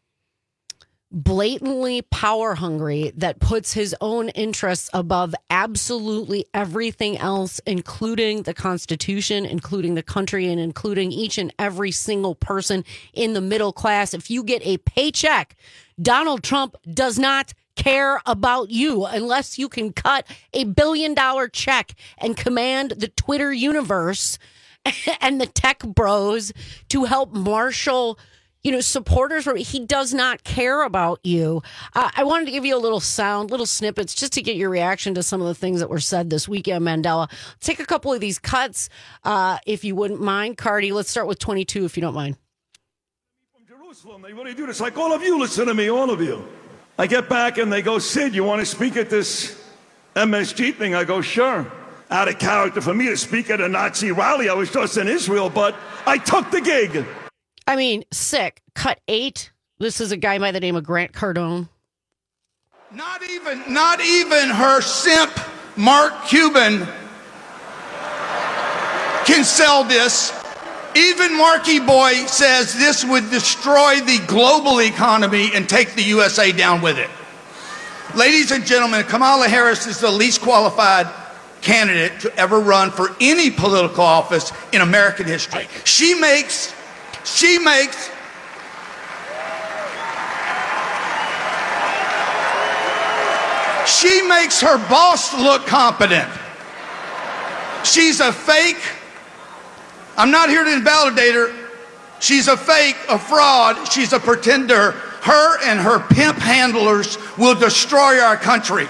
blatantly power hungry, that puts his own interests above absolutely everything else, including the Constitution, including the country, and including each and every single person in the middle class. If you get a paycheck, Donald Trump does not care about you unless you can cut $1 billion check and command the Twitter universe and the tech bros to help marshal supporters. He does not care about you. I wanted to give you a little snippets just to get your reaction to some of the things that were said this weekend, Mandela. Let's take a couple of these cuts, if you wouldn't mind. Cardi, let's start with 22, if you don't mind. From Jerusalem, they really do this. Like all of you, listen to me, all of you. I get back and they go, Sid, you want to speak at this MSG thing? I go, sure. Out of character for me to speak at a Nazi rally. I was just in Israel, but I took the gig. I mean, sick. Cut 8. This is a guy by the name of Grant Cardone. Not even her simp, Mark Cuban, can sell this. Even Marky Boy says this would destroy the global economy and take the USA down with it. Ladies and gentlemen, Kamala Harris is the least qualified candidate to ever run for any political office in American history. She makes her boss look competent. She's a fake. I'm not here to invalidate her. She's a fake, a fraud. She's a pretender. Her and her pimp handlers will destroy our country.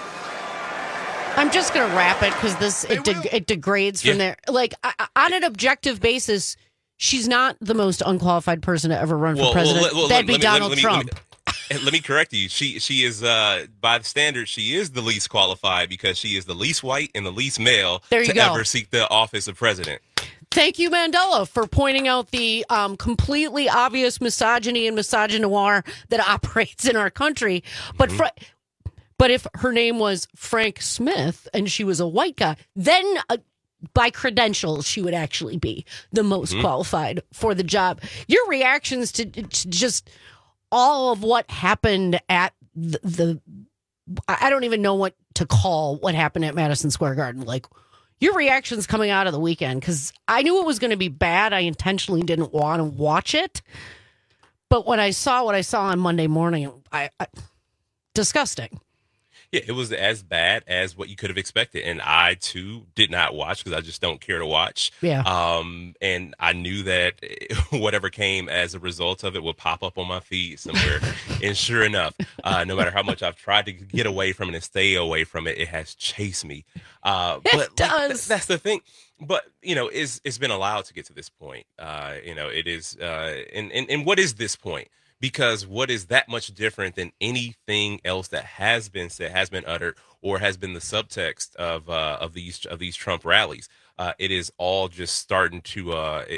I'm just going to wrap it because it degrades from there. Like, on an objective basis, she's not the most unqualified person to ever run for president. That'd be Donald Trump. Let me correct you. She is by the standard, she is the least qualified because she is the least white and the least male to ever seek the office of president. Thank you, Mandela, for pointing out the completely obvious misogyny and misogynoir that operates in our country. But but if her name was Frank Smith and she was a white guy, then by credentials, she would actually be the most qualified for the job. Your reactions to just all of what happened at the I don't even know what to call what happened at Madison Square Garden. Like, your reactions coming out of the weekend, because I knew it was going to be bad. I intentionally didn't want to watch it. But when I saw what I saw on Monday morning, I disgusting. Yeah, it was as bad as what you could have expected. And I, too, did not watch because I just don't care to watch. Yeah. And I knew that whatever came as a result of it would pop up on my feed somewhere. And sure enough, no matter how much I've tried to get away from it and stay away from it, it has chased me. It does. That's the thing. But, it's been allowed to get to this point. It is. And what is this point? Because what is that much different than anything else that has been said, has been uttered, or has been the subtext of these Trump rallies? It is all just starting to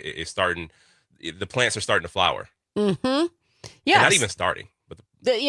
the plants are starting to flower. Mm-hmm. Yeah, not even starting, but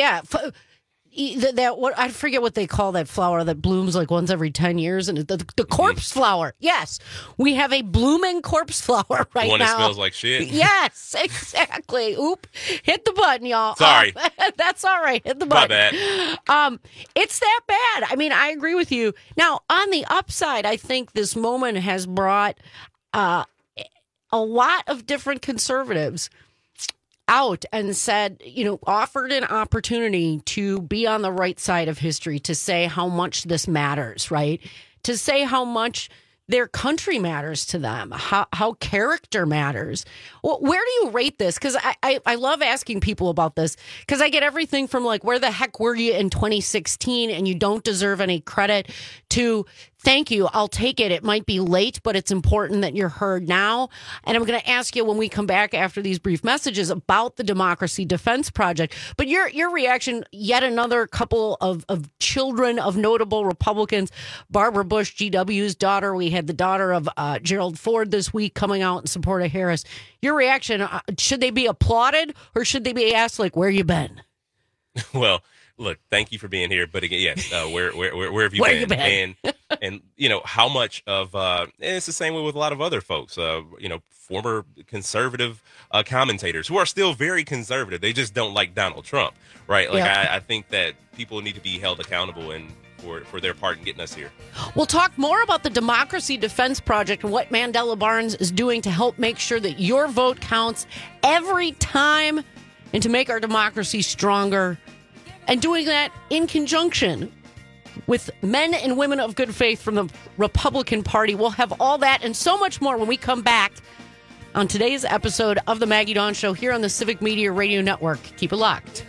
I forget what they call that flower that blooms like once every 10 years, and the corpse flower. Yes, we have a blooming corpse flower right now. One that smells like shit. Yes, exactly. Oop! Hit the button, y'all. Sorry, that's all right. Hit the button. My bad. It's that bad. I mean, I agree with you. Now, on the upside, I think this moment has brought a lot of different conservatives out and said, offered an opportunity to be on the right side of history, to say how much this matters, right? To say how much their country matters to them, how character matters. Well, where do you rate this? Because I love asking people about this, because I get everything from like, where the heck were you in 2016 and you don't deserve any credit, to thank you, I'll take it. It might be late, but it's important that you're heard now. And I'm going to ask you when we come back after these brief messages about the Democracy Defense Project. But your reaction, yet another couple of children of notable Republicans, Barbara Bush, GW's daughter. We had the daughter of Gerald Ford this week coming out in support of Harris. Your reaction, should they be applauded or should they be asked, like, where you been? Well, look, thank you for being here. But again, yes, where have you been? And how much of and it's the same way with a lot of other folks, former conservative commentators who are still very conservative. They just don't like Donald Trump, right? Like, I think that people need to be held accountable and for their part in getting us here. We'll talk more about the Democracy Defense Project and what Mandela Barnes is doing to help make sure that your vote counts every time and to make our democracy stronger. And doing that in conjunction with men and women of good faith from the Republican Party. We'll have all that and so much more when we come back on today's episode of The Maggie Dawn Show here on the Civic Media Radio Network. Keep it locked.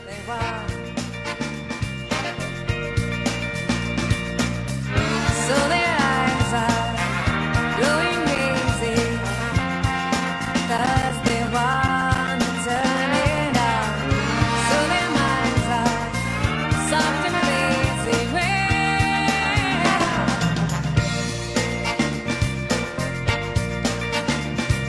So their eyes are going crazy, 'cause they want to turn it on. So their minds are soft and lazy.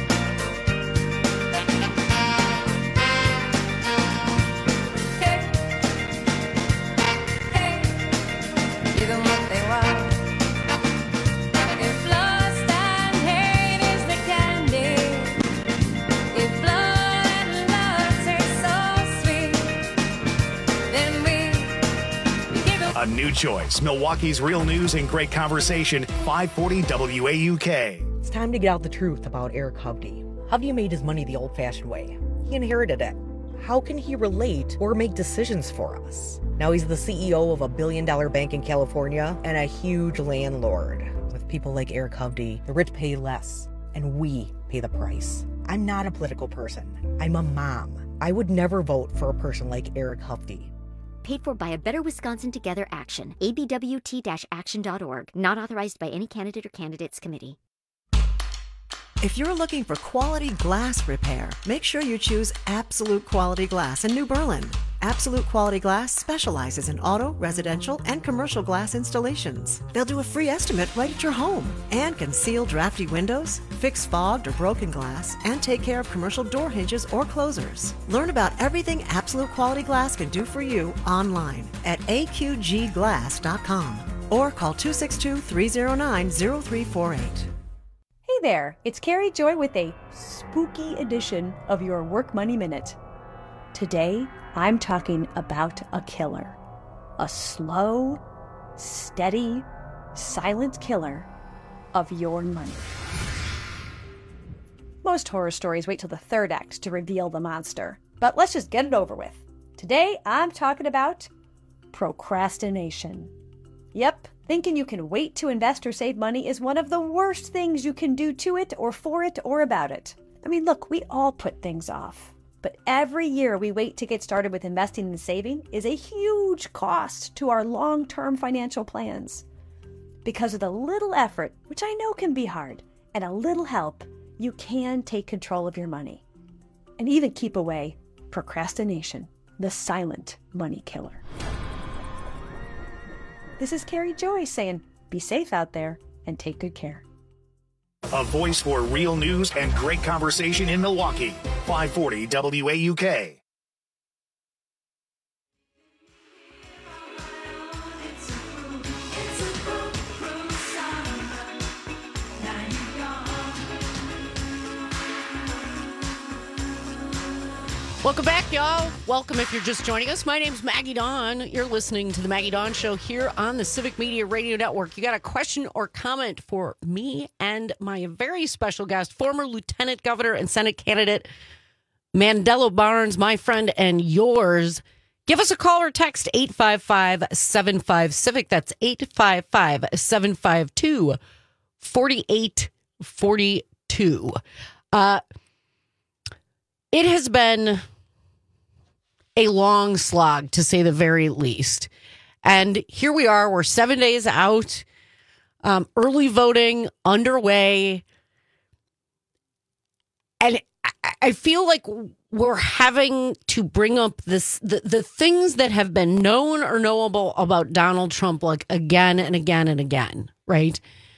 Hey. right choice. Milwaukee's real news and great conversation, 540 WAUK. It's time to get out the truth about Eric Hovde. Hovde made his money the old-fashioned way. He inherited it. How can he relate or make decisions for us? Now he's the CEO of a billion-dollar bank in California and a huge landlord. With people like Eric Hovde, the rich pay less, and we pay the price. I'm not a political person. I'm a mom. I would never vote for a person like Eric Hovde. Paid for by a Better Wisconsin Together Action. abwt-action.org. Not authorized by any candidate or candidates committee. If you're looking for quality glass repair, make sure you choose Absolute Quality Glass in New Berlin. Absolute Quality Glass specializes in auto, residential, and commercial glass installations. They'll do a free estimate right at your home and can seal drafty windows, fix fogged or broken glass, and take care of commercial door hinges or closers. Learn about everything Absolute Quality Glass can do for you online at aqgglass.com or call 262-309-0348. Hey there, it's Carrie Joy with a spooky edition of your Work Money Minute. Today, I'm talking about a killer. A slow, steady, silent killer of your money. Most horror stories wait till the third act to reveal the monster, but let's just get it over with. Today, I'm talking about procrastination. Yep, thinking you can wait to invest or save money is one of the worst things you can do to it or for it or about it. I mean, look, we all put things off. But every year we wait to get started with investing and saving is a huge cost to our long-term financial plans. Because of the little effort, which I know can be hard, and a little help, you can take control of your money. And even keep away procrastination, the silent money killer. This is Carrie Joy saying, be safe out there and take good care. A voice for real news and great conversation in Milwaukee. 540 WAUK. Welcome back, y'all. Welcome if you're just joining us. My name's Maggie Dawn. You're listening to the Maggie Dawn Show here on the Civic Media Radio Network. You got a question or comment for me and my very special guest, former Lieutenant Governor and Senate candidate Mandela Barnes, my friend and yours. Give us a call or text 855-75-CIVIC. That's 855-752-4842. It has been a long slog, to say the very least. And here we are, we're 7 days out, early voting underway. And I feel like we're having to bring up this the things that have been known or knowable about Donald Trump, like again and again and again, right?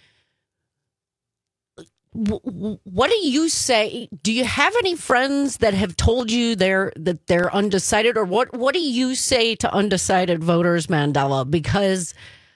What do you say? Do you have any friends that have told you that they're undecided, or what do you say to undecided voters, Mandela? Because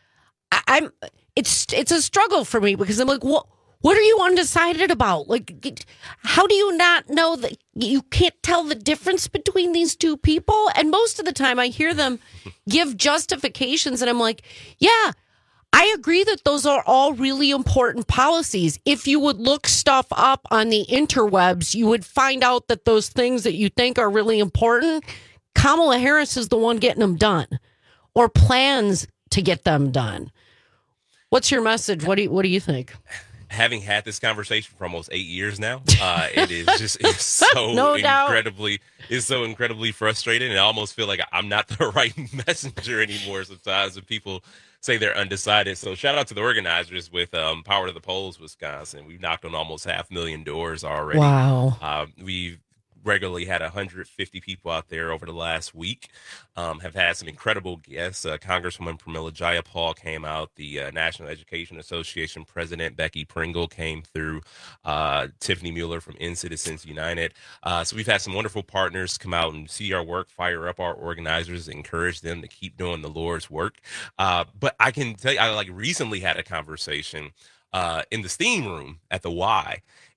it's a struggle for me, because I'm like, what are you undecided about? Like, how do you not know that you can't tell the difference between these two people? And most of the time I hear them give justifications and I'm like, yeah, I agree that those are all really important policies. If you would look stuff up on the interwebs, you would find out that those things that you think are really important, Kamala Harris is the one getting them done, or plans to get them done. What's your message? What do you think? Having had this conversation for almost 8 years now, it's so no incredibly frustrating. And I almost feel like I'm not the right messenger anymore sometimes when people say they're undecided. So shout out to the organizers with Power to the Polls, Wisconsin. We've knocked on almost 500,000 doors already. Wow. We've regularly had 150 people out there over the last week. Have had some incredible guests. Congresswoman Pramila Jayapal came out. The National Education Association President Becky Pringle came through. Tiffany Mueller from In Citizens United. So we've had some wonderful partners come out and see our work, fire up our organizers, encourage them to keep doing the Lord's work. But I can tell you, I recently had a conversation in the steam room at the Y.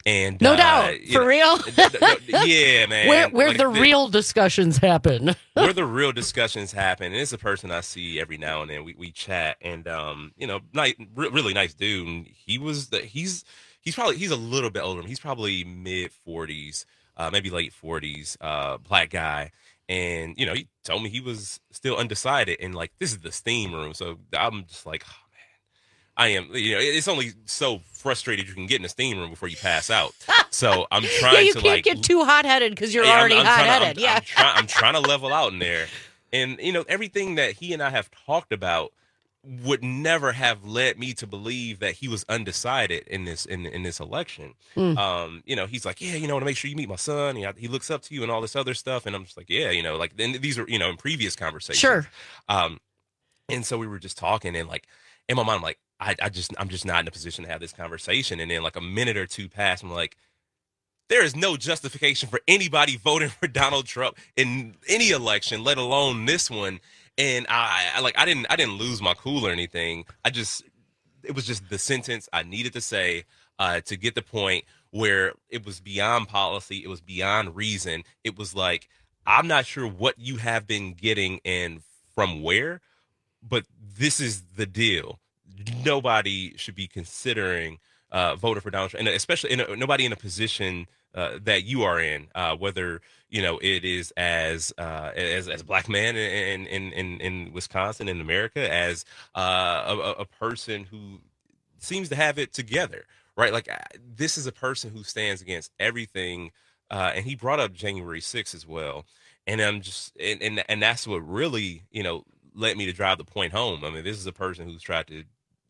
And no doubt, for real. Yeah, man. Where like the real discussions happen. Where the real discussions happen. And it's a person I see every now and then. We chat, and really nice dude. And he's a little bit older. He's probably mid 40s, maybe late 40s, black guy. And he told me he was still undecided. And like, this is the steam room, so I'm just like, oh, man, I am. It's only so frustrated you can get in the steam room before you pass out. So I'm trying you can't get too hot-headed because you're already hot-headed. I'm trying to level out in there. And, everything that he and I have talked about would never have led me to believe that he was undecided in this election. He's like, yeah, I want to make sure you meet my son. He looks up to you and all this other stuff. And I'm just like, yeah, and these are, in previous conversations. Sure. And so we were just talking, and like, in my mind, I'm like, I'm just not in a position to have this conversation. And then like a minute or two passed, I'm like, there is no justification for anybody voting for Donald Trump in any election, let alone this one. And I didn't lose my cool or anything. It was just the sentence I needed to say to get the point where it was beyond policy. It was beyond reason. It was like, I'm not sure what you have been getting and from where, but this is the deal. Nobody should be considering voting for Donald Trump, and especially nobody in a position that you are in, whether it is as a black man in Wisconsin, in America, as a person who seems to have it together, right? Like, this is a person who stands against everything, and he brought up January 6th as well, and I'm just and that's what really led me to drive the point home. I mean, this is a person who's tried to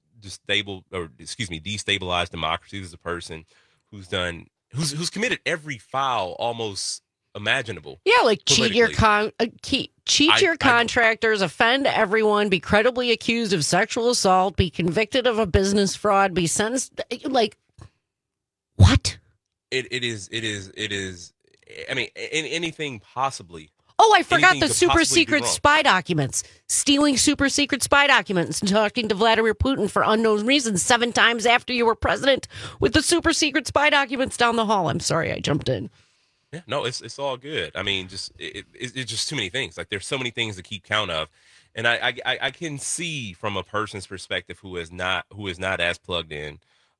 destabilize democracy. This is a person who's committed every foul almost imaginable. Yeah, like cheat your contractors, offend everyone, be credibly accused of sexual assault, be convicted of a business fraud, be sentenced. Like, what? It is. I mean, anything possibly. Oh, I forgot the super secret spy documents. Stealing super secret spy documents and talking to Vladimir Putin for unknown reasons 7 times after you were president with the super secret spy documents down the hall. I'm sorry I jumped in. Yeah, no, it's all good. I mean, it's just too many things. Like, there's so many things to keep count of. And I can see from a person's perspective who is not as plugged in,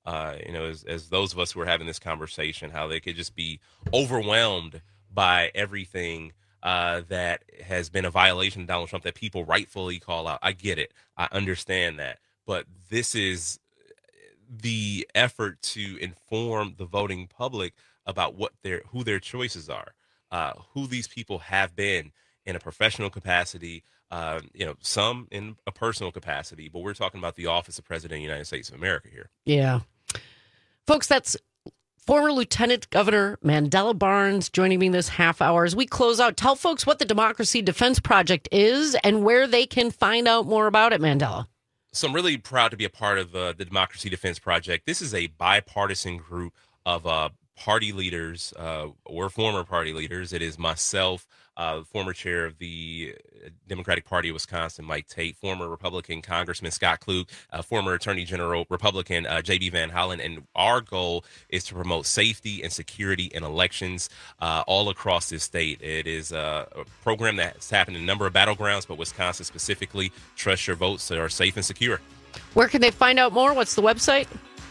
as those of us who are having this conversation, how they could just be overwhelmed by everything that has been a violation of Donald Trump that people rightfully call out. I get it. I understand that. But this is the effort to inform the voting public about who their choices are, who these people have been in a professional capacity, some in a personal capacity. But we're talking about the office of President of the United States of America here. Yeah. Folks, that's former Lieutenant Governor Mandela Barnes joining me this half hour as we close out. Tell folks what the Democracy Defense Project is and where they can find out more about it, Mandela. So I'm really proud to be a part of the Democracy Defense Project. This is a bipartisan group of party leaders or former party leaders. It is myself, former chair of the Democratic Party of Wisconsin, Mike Tate, former Republican Congressman Scott Klug, former Attorney General Republican J.B. Van Hollen, and our goal is to promote safety and security in elections all across this state. It is a program that's happened in a number of battlegrounds, but Wisconsin specifically. Trust your votes that are safe and secure. Where can they find out more? What's the website?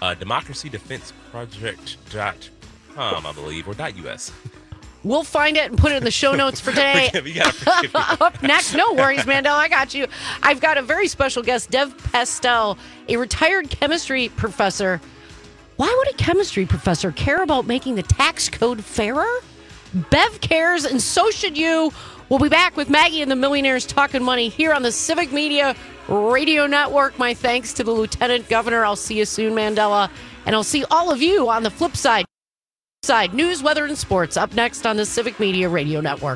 DemocracyDefenseProject.com, I believe, or .us. We'll find it and put it in the show notes for today. Up next, no worries, Mandela, I got you. I've got a very special guest, Dev Pastel, a retired chemistry professor. Why would a chemistry professor care about making the tax code fairer? Bev cares, and so should you. We'll be back with Maggie and the Millionaires Talking Money here on the Civic Media Radio Network. My thanks to the Lieutenant Governor. I'll see you soon, Mandela. And I'll see all of you on the flip side. News, weather, and sports up next on the Civic Media Radio Network.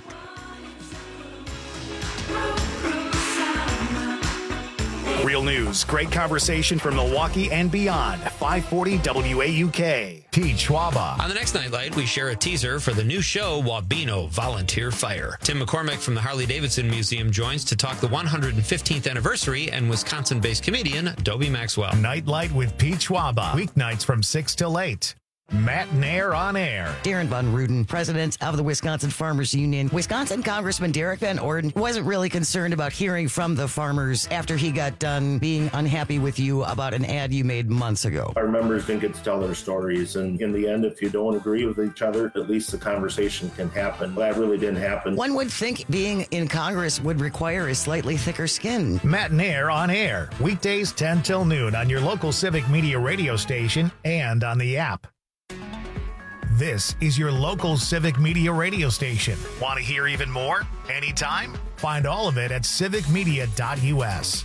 Real news, great conversation from Milwaukee and beyond. 540 WAUK. Pete Schwaba. On the next Nightlight, we share a teaser for the new show, Wabeno Volunteer Fire. Tim McCormick from the Harley-Davidson Museum joins to talk the 115th anniversary and Wisconsin-based comedian Dobie Maxwell. Nightlight with Pete Schwaba. Weeknights from 6 till 8. Matt Nair on air. Darren Von Ruden, president of the Wisconsin Farmers Union. Wisconsin Congressman Derek Van Orden wasn't really concerned about hearing from the farmers after he got done being unhappy with you about an ad you made months ago. Our members didn't get to tell their stories, and in the end, if you don't agree with each other, at least the conversation can happen. That really didn't happen. One would think being in Congress would require a slightly thicker skin. Matt Nair on air. Weekdays 10 till noon on your local Civic Media radio station and on the app. This is your local Civic Media radio station. Want to hear even more? Anytime? Find all of it at civicmedia.us.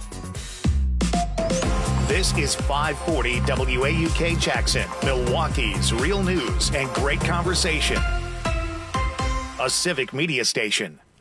This is 540 WAUK Jackson, Milwaukee's real news and great conversation. A Civic Media station.